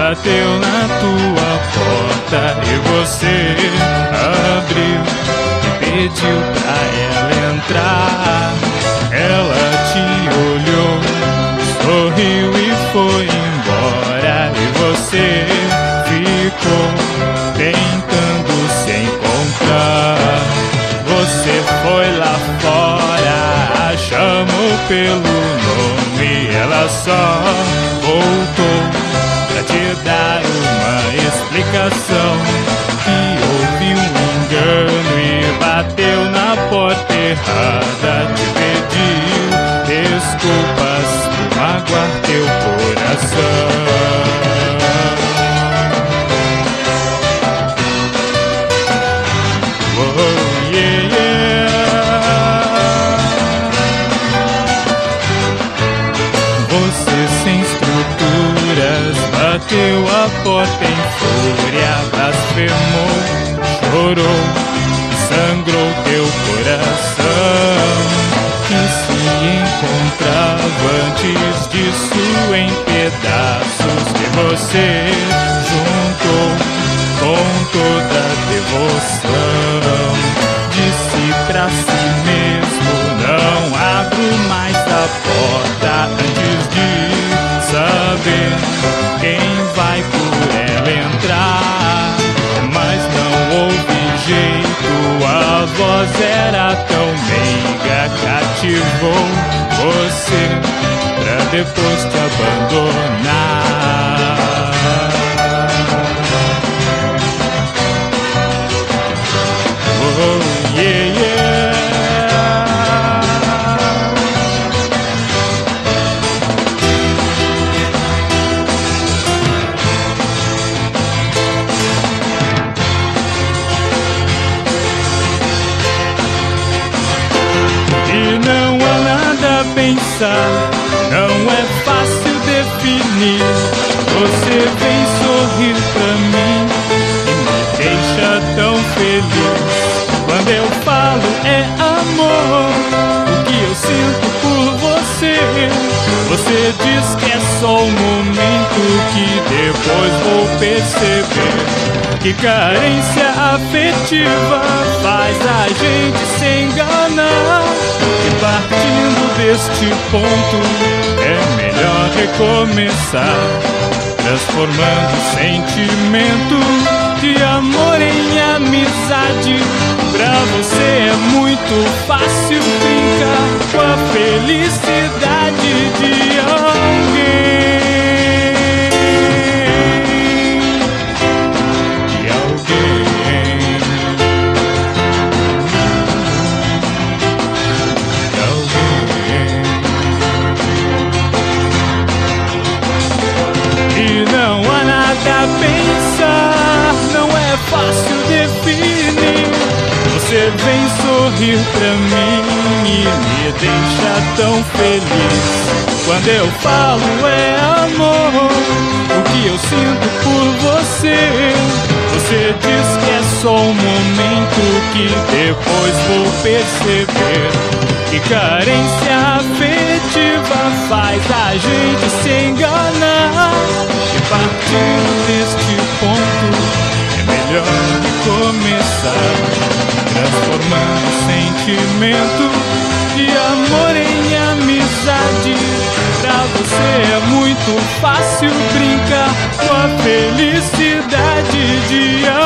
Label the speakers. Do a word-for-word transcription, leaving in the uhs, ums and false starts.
Speaker 1: bateu na tua porta e você abriu e pediu pra ela entrar. Ela te olhou, sorriu e foi embora, e você ficou tentando se encontrar. Você foi lá fora, a chamou pelo nome, ela só voltou pra te dar uma explicação, que houve um engano e bateu na porta errada. Te pediu desculpas por magoar teu coração. Oh, yeah, yeah. Você sem estruturas bateu a porta em fúria, blasfemou, chorou, sangrou teu coração, que se encontrava antes disso em pedaços, que você juntou com toda a devoção. Disse pra si mesmo: não abro mais a porta antes de saber quem vai por ela entrar. Mas não houve jeito, a voz era tão meiga, cativou você pra depois te abandonar. Oh, yeah, yeah. E não há nada a pensar, não é fácil definir. Você vem sorrir pra mim e me deixa tão feliz. Quando eu falo é amor, o que eu sinto por você. Você diz que é só um momento, que depois vou perceber que carência afetiva faz a gente se enganar. E partindo deste ponto é melhor recomeçar, transformando sentimento de amor em amizade. Pra você é muito fácil brincar com a felicidade de alguém. De alguém. De alguém. E não há nada a pensar, não é fácil definir. Você vem sorrir pra mim e me deixa tão feliz. Quando eu falo é amor, o que eu sinto por você. Você diz que é só um momento, que depois vou perceber que carência afetiva faz a gente se enganar. E partindo deste ponto é melhor começar, transformando sentimento de amor em amizade. Pra você é muito fácil brincar com a felicidade de